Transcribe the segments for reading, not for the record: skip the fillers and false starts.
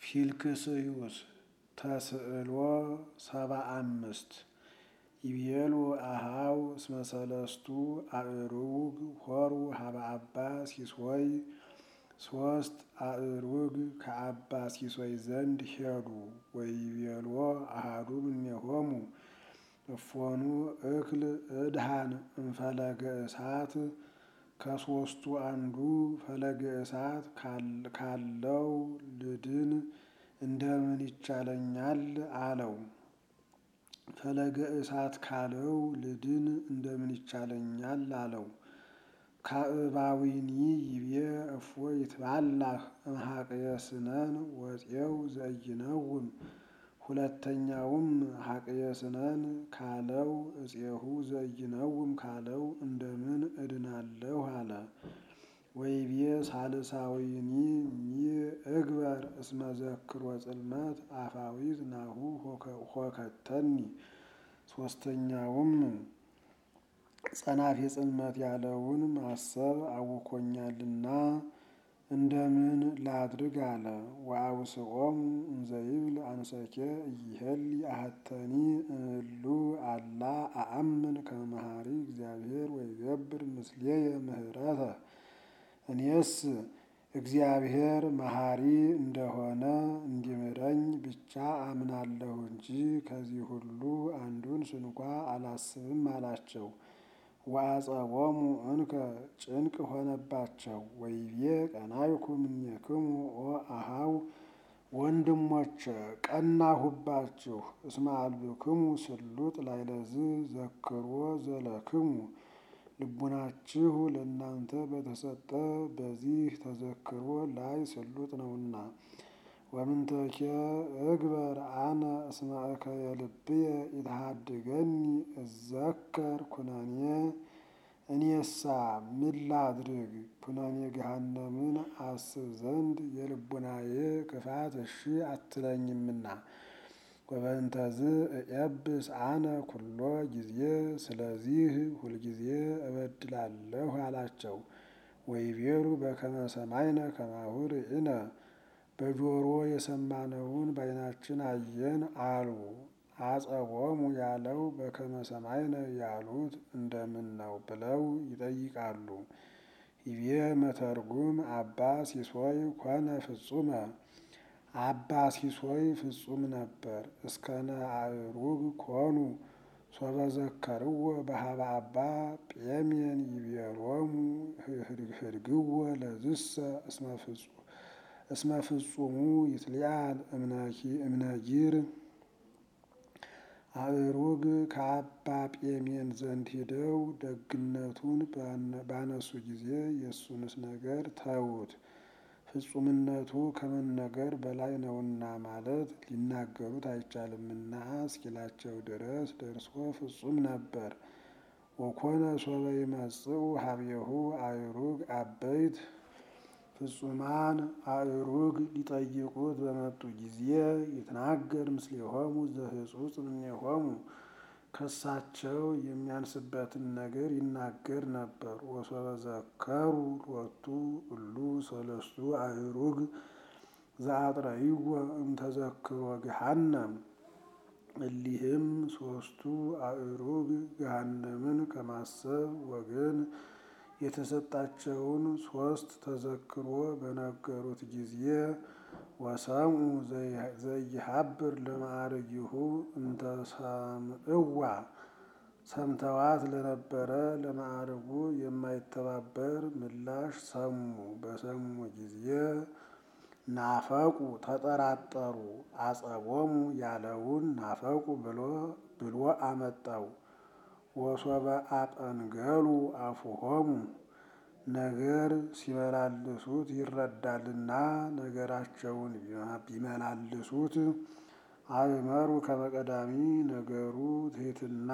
ፊልክስዩስ ተስዕሎ 75 ይቤሉ አሃው እስመ ሰለስቱ አእሩግ ሆሩ ሀበ አባ ሲሶይ ሶስት አእሩግ ከአባ ሲሶይ ዘንድ ሄዱ። ወይቤሎ አሃዱ እምኔሆሙ እፎኑ እክል እድሃን እምፈለገ እሳት ከሶስቱ አንዱ ፈለገ እሳት ካለው ልድን እንደምን ይቻለኛል አለው። ፈለገ እሳት ካለው ልድን እንደምን ይቻለኛል አለው። ካዕባዊኒ ይቤ እፎ ይትባላህ እምሐቅየ ስነን ወፄው ዘይነውም። ሁለተኛውም ሐቅየ ስነን ካለው እፄሁ ዘይነውም ካለው እንደምን እድናለሁ አለ። ወይቤ ሳልሳዊኒ እግበር እስመ ዘክሮ ጽልመት አፋዊት ናሁ ሆከተኒ። ሶስተኛውም ጸናፌ ጽልመት ያለውን ማሰብ አውኮኛልና እንደምን ላድርግ አለ። ወአውስኦሙ እንዘይብል አንሰኬ ኢይሄሊ አሐተኒ እሉ አላ አአምን ከመ መሐሪ እግዚአብሔር ወይገብር ምስሌየ ምህረተ። እኔስ እግዚአብሔር መሐሪ እንደሆነ እንዲምረኝ ብቻ አምናለሁ እንጂ ከዚህ ሁሉ አንዱን ስንኳ አላስብም አላቸው። ወአጸቦሙ እንከ ጭንቅ ሆነባቸው። ወይቤ ቀናይኩ እምኔክሙ ኦ አሃው ወንድሞቼ ቀናሁባችሁ። እስመ አልብክሙ ስሉጥ ላዕለዝ ዘክሮ ዘለክሙ። ልቡናችሁ ለእናንተ በተሰጠ በዚህ ተዘክሮ ላይ ስሉጥ ነውና። ወምንተኬ እግበር አነ እስመ እከየ ልብየ ይትሃድገኒ እዘከር ኩነኔ። እኔሳ ምን ላድርግ ኩነኔ ገሃነምን አስብ ዘንድ የልቡናዬ ክፋት እሺ አትለኝምና። ወበእንተዝ እየብስ አነ ኩሎ ጊዜ ስለዚህ ሁልጊዜ እበድላለሁ አላቸው። ወይቤሉ በከመ ሰማይነ ከማሁ ርኢነ በጆሮ የሰማነውን በዓይናችን አየን አሉ። አጸቦሙ ያለው በከመ ሰማይነ ያሉት እንደምን ነው ብለው ይጠይቃሉ። ይቤ መተርጉም አባ ሲሶይ ኮነ ፍጹመ። አባ ሲሶይ ፍጹም ነበር። እስከነ አእሩግ ኮኑ ሶበ ዘከርዎ በሀበ አባ ጴሜን ይቤሎሙ ህድግዎ ለዝሰ እስመ ፍጹሙ ይትሊአል እምነጊር። አእሩግ ከአባ ጴሜን ዘንድ ሂደው ደግነቱን ባነሱ ጊዜ የእሱንስ ነገር ተዉት፣ ፍጹምነቱ ከመነገር በላይ ነውና ማለት ሊናገሩት አይቻልምና እስኪላቸው ድረስ ደርሶ ፍጹም ነበር። ወኮነ ሶበ ይመጽኡ ሀቤሁ አእሩግ አበይት። ፍጹማን አእሩግ ሊጠይቁት በመጡ ጊዜ ይትናገር ምስሌሆሙ ዘህጹጽ እምኔሆሙ። ከሳቸው የሚያንስበትን ነገር ይናገር ነበር። ወሶበ ዘከሩ ሎቱ እሉ ሰለስቱ አእሩግ ዘአጥረይዎ እምተዘክሮ ገሃነም። እሊህም ሶስቱ አእሩግ ገሃነምን ከማሰብ ወገን የተሰጣቸውን ሶስት ተዘክሮ በነገሩት ጊዜ ወሰምኡ ዘይሀብር ለማዕርጊሁ እንተሰምዕዋ። ሰምተዋት ለነበረ ለማዕርጉ የማይተባበር ምላሽ ሰሙ። በሰሙ ጊዜ ናፈቁ ተጠራጠሩ። አጸቦሙ ያለውን ናፈቁ ብሎ አመጣው። ወሶበ አጠንገሉ አፉሆሙ ነገር ሲመላልሱት ይረዳልና ነገራቸውን ቢመላልሱት አእመሩ ከመ ቀዳሚ ነገሩ ትሕትና።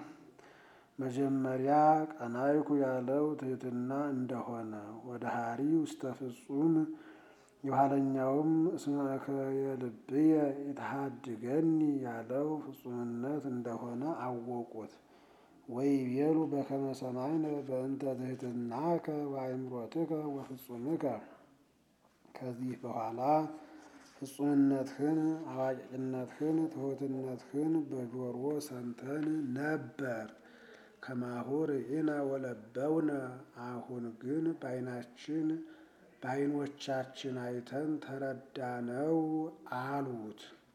መጀመሪያ ቀናይኩ ያለው ትሕትና እንደሆነ ወደሃሪ ውስተ ፍጹም የኋለኛውም እስመ እከየ ልብየ ይትሃድገኒ ያለው ፍጹምነት እንደሆነ አወቁት። ወይቤሉ በከመ ሰማይነ በእንተ ትሕትናከ ወአእምሮትከ ወፍጹምከ። ከዚህ በኋላ ፍጹምነትህን፣ አዋቂነትህን፣ ትሑትነትህን በጆሮ ሰምተን ነበር። ከማሁ ርኢነ ወለበውነ አሁን ግን በዓይኖቻችን አይተን ተረዳነው አሉት።